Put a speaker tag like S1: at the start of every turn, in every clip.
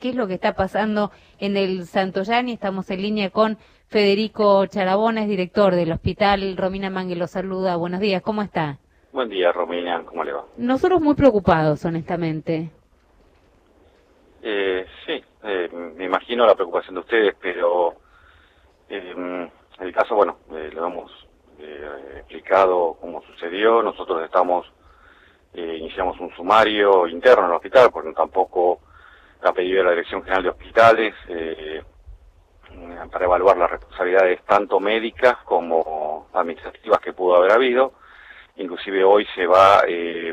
S1: qué es lo que está pasando en el Santoyani. Estamos en línea con Federico Charabona, es director del hospital. Romina Mangue lo saluda. Buenos días, ¿cómo está?
S2: Buen día, Romina, ¿cómo le va?
S1: Nosotros muy preocupados, honestamente.
S2: Sí, me imagino la preocupación de ustedes, pero el caso, bueno, lo hemos explicado cómo sucedió. Nosotros iniciamos un sumario interno en el hospital, porque tampoco ha pedido la Dirección General de Hospitales para evaluar las responsabilidades tanto médicas como administrativas que pudo haber habido. Inclusive hoy se va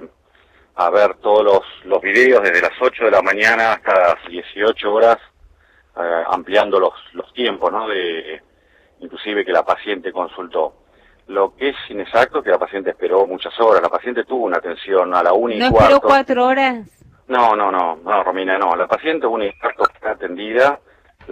S2: a ver todos los videos desde las 8 de la mañana hasta las 18 horas, ampliando los tiempos, ¿no? Inclusive que la paciente consultó. Lo que es inexacto es que la paciente esperó muchas horas. La paciente tuvo una atención a la 1:15.
S1: ¿No esperó 4 horas?
S2: No, Romina, no. La paciente 1:15 está atendida.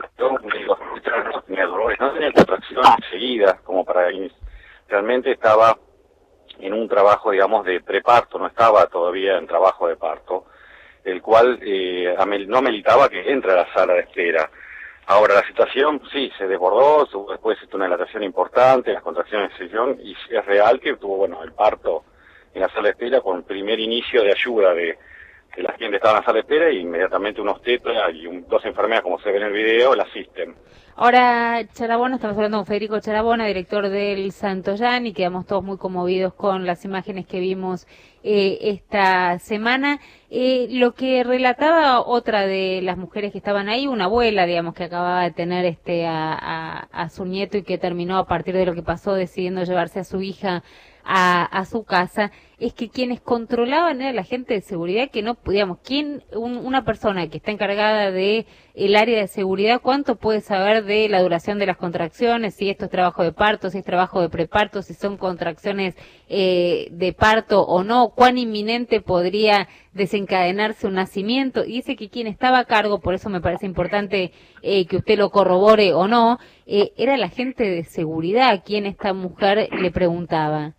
S2: No tenía dolores, no tenía contracciones seguidas, como para... Realmente estaba en un trabajo, digamos, de preparto, no estaba todavía en trabajo de parto, el cual no ameritaba que entre a la sala de espera. Ahora, la situación, sí, se desbordó, después una dilatación importante, las contracciones se hicieron, y es real que tuvo, bueno, el parto en la sala de espera con primer inicio de ayuda de la gente que estaba en la sala de espera, y inmediatamente un obstetra y dos enfermeras, como se ve en el video, la asisten.
S1: Ahora, Charabona, estamos hablando con Federico Charabona, director del Santoyani, quedamos todos muy conmovidos con las imágenes que vimos esta semana. Lo que relataba otra de las mujeres que estaban ahí, una abuela, digamos, que acababa de tener a su nieto y que terminó a partir de lo que pasó decidiendo llevarse a su hija a su casa, es que quienes controlaban era la gente de seguridad, que no, digamos, una persona que está encargada de el área de seguridad, ¿cuánto puede saber de la duración de las contracciones, si esto es trabajo de parto, si es trabajo de preparto, si son contracciones de parto o no, cuán inminente podría desencadenarse un nacimiento? Y dice que quien estaba a cargo, por eso me parece importante que usted lo corrobore o no, era la gente de seguridad a quien esta mujer le preguntaba.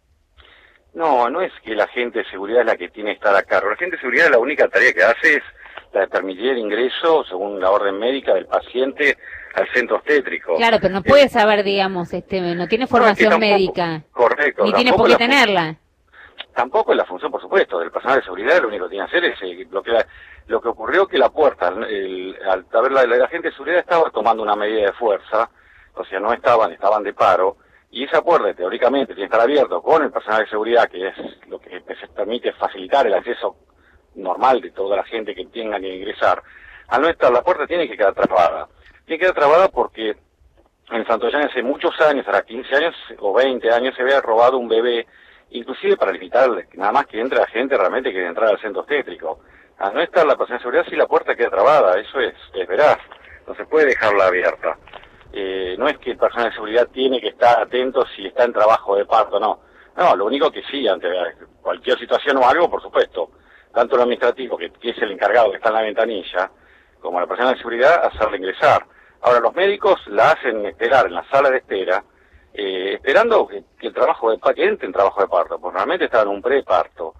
S2: No es que la gente de seguridad es la que tiene que estar a cargo. La gente de seguridad, la única tarea que hace es la de permitir el ingreso, según la orden médica, del paciente al centro obstétrico.
S1: Claro, pero no puede saber, digamos, no tiene formación médica.
S2: Correcto.
S1: Ni tiene por qué tenerla.
S2: Tampoco es la función, por supuesto, del personal de seguridad. Lo único que tiene que hacer es lo que ocurrió, que la puerta, al ver la gente de seguridad estaba tomando una medida de fuerza, o sea, no estaban de paro. Y esa puerta, teóricamente, tiene que estar abierta con el personal de seguridad, que es lo que se permite facilitar el acceso normal de toda la gente que tenga que ingresar. Al no estar, la puerta tiene que quedar trabada. Tiene que quedar trabada porque en Santoyani hace muchos años, ahora 15 años o 20 años, se había robado un bebé, inclusive para limitar nada más que entre la gente realmente que quiere entrar al centro obstétrico. Al no estar la persona de seguridad, sí, la puerta queda trabada, eso es veraz, no se puede dejarla abierta. No es que el personal de seguridad tiene que estar atento si está en trabajo de parto, no. No, lo único que sí, ante cualquier situación o algo, por supuesto, tanto el administrativo, que es el encargado que está en la ventanilla, como la persona de seguridad, hacerle ingresar. Ahora, los médicos la hacen esperar en la sala de espera, esperando que entre en trabajo de parto, porque realmente estaba en un preparto.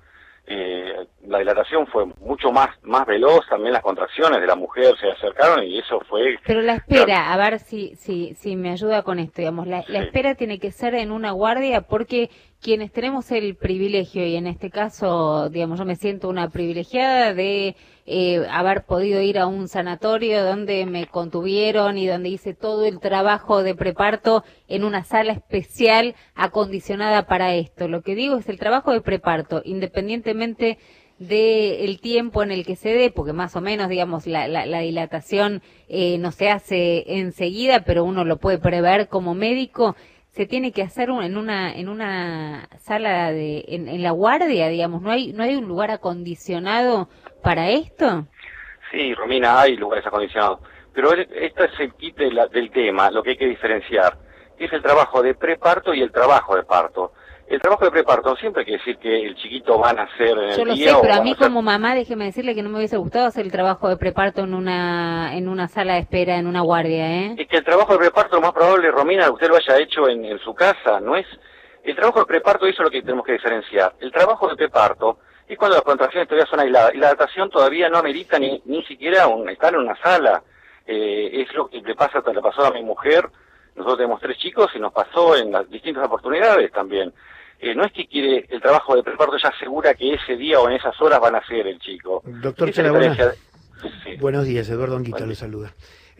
S2: La dilatación fue mucho más veloz, también las contracciones de la mujer se acercaron y eso fue...
S1: Pero la espera, a ver si me ayuda con esto, digamos, la espera tiene que ser en una guardia, porque quienes tenemos el privilegio, y en este caso, digamos, yo me siento una privilegiada de haber podido ir a un sanatorio donde me contuvieron y donde hice todo el trabajo de preparto en una sala especial acondicionada para esto. Lo que digo es el trabajo de preparto, independientemente del tiempo en el que se dé, porque más o menos, digamos, la dilatación no se hace enseguida, pero uno lo puede prever como médico. Se tiene que hacer en una sala en la guardia, digamos, no hay un lugar acondicionado para esto.
S2: Sí, Romina, hay lugares acondicionados, pero esto es el kit del tema, lo que hay que diferenciar, que es el trabajo de preparto y el trabajo de parto. El trabajo de preparto siempre hay que decir que el chiquito va a nacer en el día.
S1: Yo lo sé, pero a mí como mamá, déjeme decirle que no me hubiese gustado hacer el trabajo de preparto en una sala de espera, en una guardia, ¿eh?
S2: Es que el trabajo de preparto, lo más probable, Romina, que usted lo haya hecho en su casa, no es... El trabajo de preparto, eso es lo que tenemos que diferenciar. El trabajo de preparto es cuando las contracciones todavía son aisladas, y la datación todavía no amerita ni siquiera estar en una sala. Es lo que le pasó a mi mujer. Nosotros tenemos 3 chicos y nos pasó en las distintas oportunidades también. No es que quiere el trabajo de preparto, ya asegura que ese día o en esas horas van a ser el chico.
S3: Doctor Charabona,
S2: sí.
S3: Buenos días, Eduardo Anguita le saluda.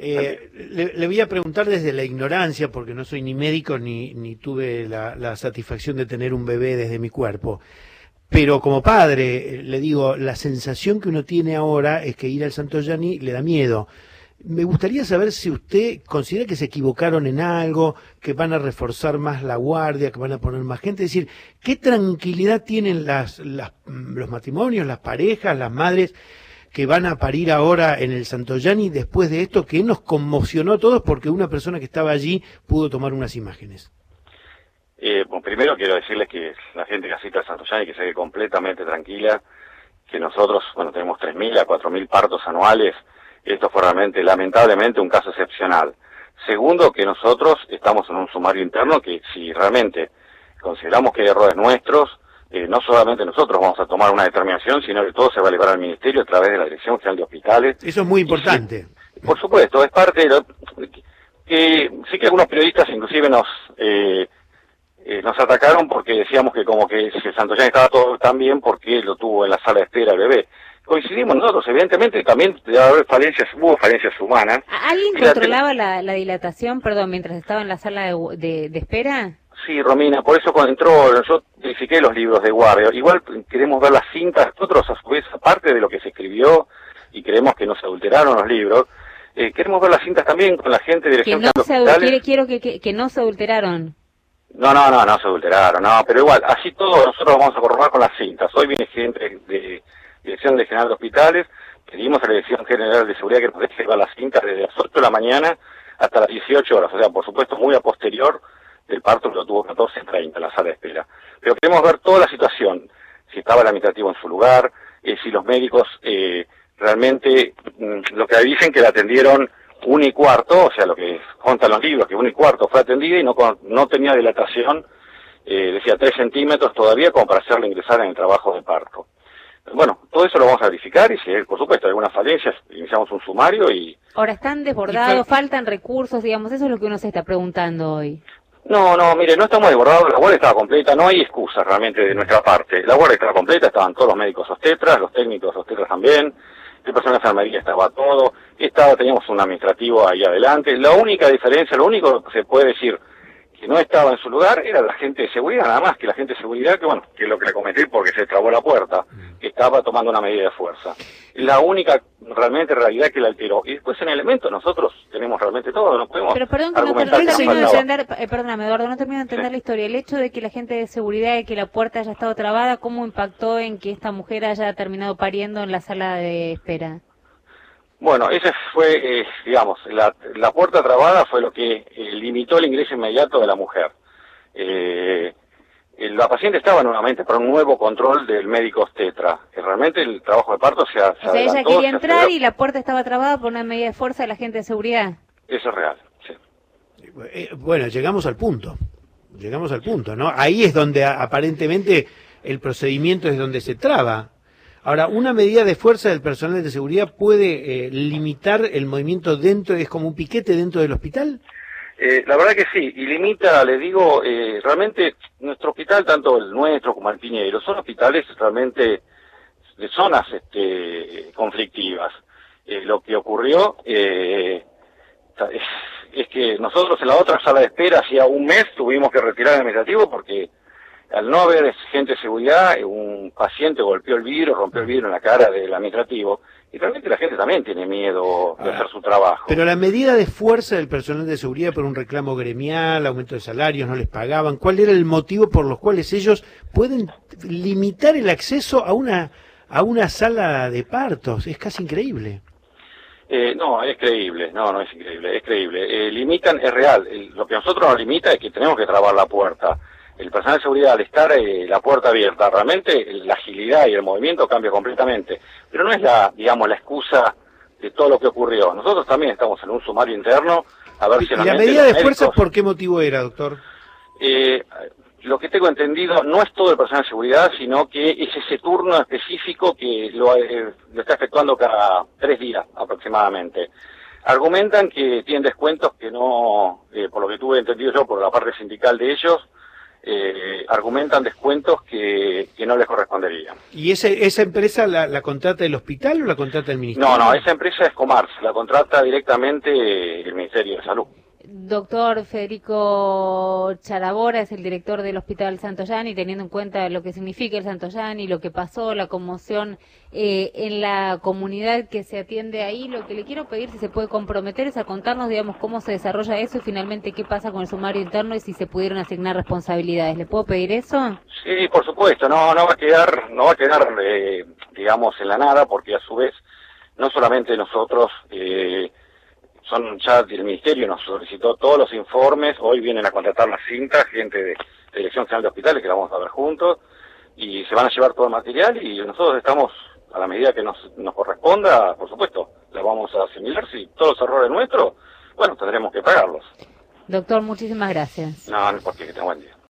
S3: Le voy a preguntar desde la ignorancia, porque no soy ni médico ni tuve la satisfacción de tener un bebé desde mi cuerpo. Pero como padre, le digo, la sensación que uno tiene ahora es que ir al Santoyani le da miedo. Me gustaría saber si usted considera que se equivocaron en algo, que van a reforzar más la guardia, que van a poner más gente. Es decir, ¿qué tranquilidad tienen los matrimonios, las parejas, las madres que van a parir ahora en el Santoyani después de esto que nos conmocionó a todos porque una persona que estaba allí pudo tomar unas imágenes?
S2: Bueno, primero quiero decirles que la gente que asiste al Santoyani que se quede completamente tranquila, que nosotros, bueno, tenemos 3.000 a 4.000 partos anuales. Esto fue realmente, lamentablemente, un caso excepcional. Segundo, que nosotros estamos en un sumario interno que si realmente consideramos que hay errores nuestros, no solamente nosotros vamos a tomar una determinación, sino que todo se va a elevar al Ministerio a través de la Dirección General de Hospitales.
S3: Eso es muy importante.
S2: Sí, por supuesto, es parte de lo que sí que algunos periodistas inclusive nos atacaron porque decíamos que como que si el Santoyani estaba todo tan bien porque lo tuvo en la sala de espera el bebé. Coincidimos nosotros, evidentemente también debe haber hubo falencias humanas.
S1: ¿Alguien controlaba la dilatación, mientras estaba en la sala de espera?
S2: Sí, Romina, por eso cuando entró, yo verifiqué los libros de guardia. Igual queremos ver las cintas, nosotros a su vez, aparte de lo que se escribió, y creemos que no se adulteraron los libros, queremos ver las cintas también con la gente de Dirección General de Hospitales.
S1: Quiero que no se adulteraron.
S2: No se adulteraron, pero igual, así todo nosotros vamos a corroborar con las cintas. Hoy viene gente de Dirección General de Hospitales, pedimos a la Dirección General de Seguridad que nos deje llevar las cintas desde las 8 de la mañana hasta las 18 horas, o sea, por supuesto muy a posterior del parto que lo tuvo 14:30 en la sala de espera. Pero queremos ver toda la situación, si estaba el administrativo en su lugar, si los médicos realmente, lo que dicen que la atendieron 1:15, o sea, lo que contan los libros, que 1:15 fue atendida y no tenía dilatación, decía 3 centímetros todavía como para hacerle ingresar en el trabajo de parto. Bueno, todo eso lo vamos a verificar y si por supuesto hay algunas falencias, iniciamos un sumario y...
S1: Ahora, ¿están desbordados? ¿Faltan recursos? Digamos, eso es lo que uno se está preguntando hoy.
S2: No, mire, no estamos desbordados, la guardia estaba completa, no hay excusas realmente de nuestra parte. La guardia estaba completa, estaban todos los médicos obstetras, los técnicos obstetras también, el personal de enfermería estaba todo, teníamos un administrativo ahí adelante. La única diferencia, lo único que se puede decir que no estaba en su lugar era la gente de seguridad, nada más que la gente de seguridad, que es lo que le comenté porque se trabó la puerta, que estaba tomando una medida de fuerza. La única realmente realidad que la alteró. Y después en elementos nosotros tenemos realmente todo, no podemos argumentar que nos faltaba.
S1: Perdóname, Eduardo, no termino de entender la historia. El hecho de que la gente de seguridad y que la puerta haya estado trabada, ¿cómo impactó en que esta mujer haya terminado pariendo en la sala de espera?
S2: Bueno, ese fue, digamos, la puerta trabada fue lo que limitó el ingreso inmediato de la mujer. La paciente estaba nuevamente para un nuevo control del médico obstetra. Realmente el trabajo de parto se adelantó.
S1: O sea, ella quería entrar y la puerta estaba trabada por una medida de fuerza de la gente de seguridad.
S2: Eso es real, sí.
S3: Bueno, llegamos al punto, ¿no? Ahí es donde aparentemente el procedimiento es donde se traba. Ahora, una medida de fuerza del personal de seguridad puede limitar el movimiento dentro, es como un piquete dentro del hospital.
S2: La verdad que sí, y limita, le digo, realmente nuestro hospital, tanto el nuestro como el Piñeiro, son hospitales realmente de zonas conflictivas. Lo que ocurrió es que nosotros en la otra sala de espera hacía un mes tuvimos que retirar el administrativo porque al no haber gente de seguridad, un paciente rompió el vidrio en la cara del administrativo, y realmente la gente también tiene miedo de hacer su trabajo.
S3: Pero la medida de fuerza del personal de seguridad por un reclamo gremial, aumento de salarios, no les pagaban, ¿cuál era el motivo por los cuales ellos pueden limitar el acceso a una sala de partos? Es casi increíble.
S2: No, es creíble, no es increíble, es creíble. Limitan, es real, lo que a nosotros nos limita es que tenemos que trabar la puerta. El personal de seguridad, al estar la puerta abierta, realmente la agilidad y el movimiento cambia completamente. Pero no es la excusa de todo lo que ocurrió. Nosotros también estamos en un sumario interno a ver si
S3: ¿Y la medida de fuerza por qué motivo era, doctor?
S2: lo que tengo entendido, no es todo el personal de seguridad, sino que es ese turno específico que lo está efectuando cada 3 días aproximadamente. Argumentan que tienen descuentos que no, por lo que tuve entendido yo por la parte sindical de ellos, argumentan descuentos que no les corresponderían.
S3: ¿Y esa empresa la contrata el hospital o la contrata el ministerio?
S2: No, esa empresa es Comars, la contrata directamente el Ministerio de Salud.
S1: Doctor Federico Charabora es el director del Hospital Santoyani, teniendo en cuenta lo que significa el Santoyani, lo que pasó, la conmoción en la comunidad que se atiende ahí. Lo que le quiero pedir, si se puede comprometer, es a contarnos, digamos, cómo se desarrolla eso y finalmente qué pasa con el sumario interno y si se pudieron asignar responsabilidades. ¿Le puedo pedir eso?
S2: Sí, por supuesto, no va a quedar, digamos, en la nada, porque a su vez, no solamente nosotros, son ya del Ministerio, nos solicitó todos los informes, hoy vienen a contratar las cintas, gente de Dirección General de Hospitales, que la vamos a ver juntos, y se van a llevar todo el material, y nosotros estamos, a la medida que nos corresponda, por supuesto, la vamos a asimilar. Si todos los errores nuestros, bueno, tendremos que pagarlos.
S1: Doctor, muchísimas gracias.
S2: No importa, que tenga buen día.